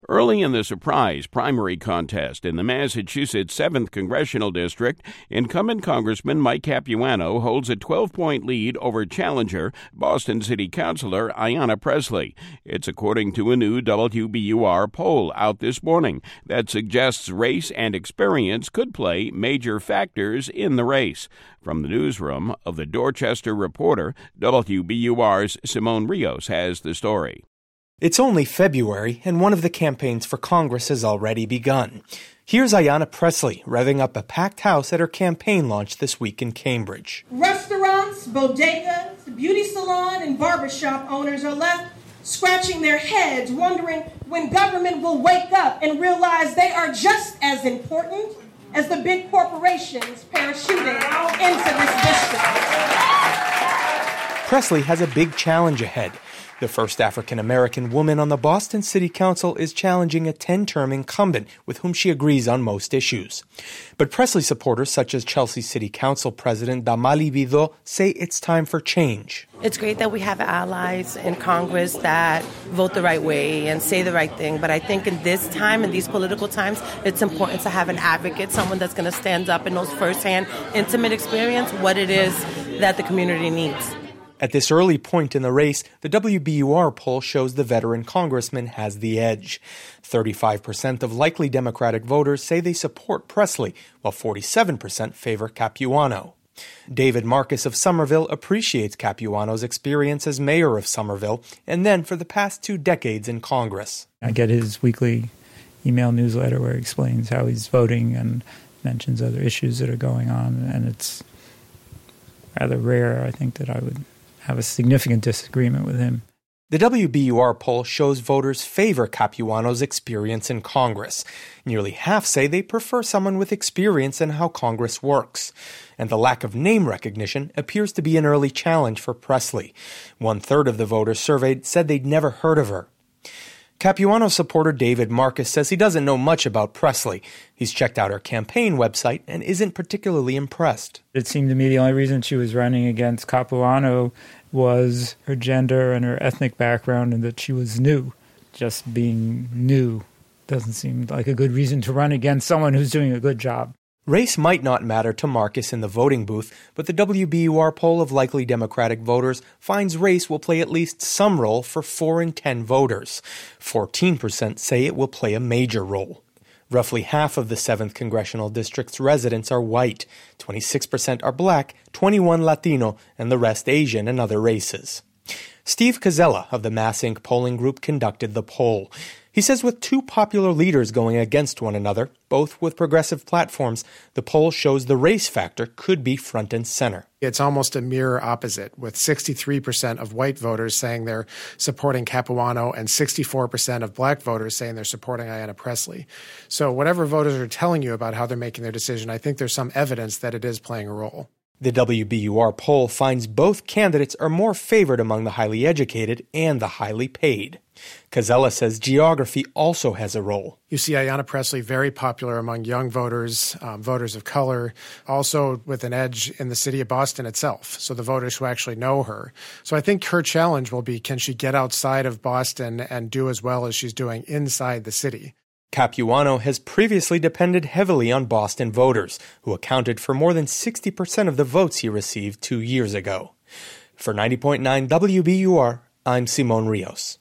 Early in the surprise primary contest in the Massachusetts 7th Congressional District, incumbent Congressman Mike Capuano holds a 12-point lead over challenger, Boston City Councilor Ayanna Pressley. It's according to a new WBUR poll out this morning that suggests race and experience could play major factors in the race. From the newsroom of the Dorchester Reporter, WBUR's Simone Rios has the story. It's only February, and one of the campaigns for Congress has already begun. Here's Ayanna Pressley revving up a packed house at her campaign launch this week in Cambridge. Restaurants, bodegas, beauty salon, and barbershop owners are left scratching their heads, wondering when government will wake up and realize they are just as important as the big corporations parachuting into this district. Pressley has a big challenge ahead. The first African-American woman on the Boston City Council is challenging a 10-term incumbent with whom she agrees on most issues. But Pressley supporters such as Chelsea City Council President Damali Bido say it's time for change. It's great that we have allies in Congress that vote the right way and say the right thing. But I think in this time, in these political times, it's important to have an advocate, someone that's going to stand up and knows firsthand, intimate experience, what it is that the community needs. At this early point in the race, the WBUR poll shows the veteran congressman has the edge. 35% of likely Democratic voters say they support Pressley, while 47% favor Capuano. David Marcus of Somerville appreciates Capuano's experience as mayor of Somerville and then for the past 2 decades in Congress. I get his weekly email newsletter where he explains how he's voting and mentions other issues that are going on, and it's rather rare, I think, that I would have a significant disagreement with him. The WBUR poll shows voters favor Capuano's experience in Congress. Nearly half say they prefer someone with experience in how Congress works. And the lack of name recognition appears to be an early challenge for Pressley. 1/3 of the voters surveyed said they'd never heard of her. Capuano supporter David Marcus says he doesn't know much about Pressley. He's checked out her campaign website and isn't particularly impressed. It seemed to me the only reason she was running against Capuano was her gender and her ethnic background and that she was new. Just being new doesn't seem like a good reason to run against someone who's doing a good job. Race might not matter to Marcus in the voting booth, but the WBUR poll of likely Democratic voters finds race will play at least some role for 4 in 10 voters. 14% say it will play a major role. Roughly half of the 7th Congressional District's residents are white, 26% are black, 21% Latino, and the rest Asian and other races. Steve Koczela of the Mass Inc. polling group conducted the poll. He says with 2 popular leaders going against one another, both with progressive platforms, the poll shows the race factor could be front and center. It's almost a mirror opposite, with 63% of white voters saying they're supporting Capuano and 64% of black voters saying they're supporting Ayanna Pressley. So whatever voters are telling you about how they're making their decision, I think there's some evidence that it is playing a role. The WBUR poll finds both candidates are more favored among the highly educated and the highly paid. Koczela says geography also has a role. You see Ayanna Pressley very popular among young voters, voters of color, also with an edge in the city of Boston itself, so the voters who actually know her. So I think her challenge will be, can she get outside of Boston and do as well as she's doing inside the city? Capuano has previously depended heavily on Boston voters, who accounted for more than 60% of the votes he received 2 years ago. For 90.9 WBUR, I'm Simone Rios.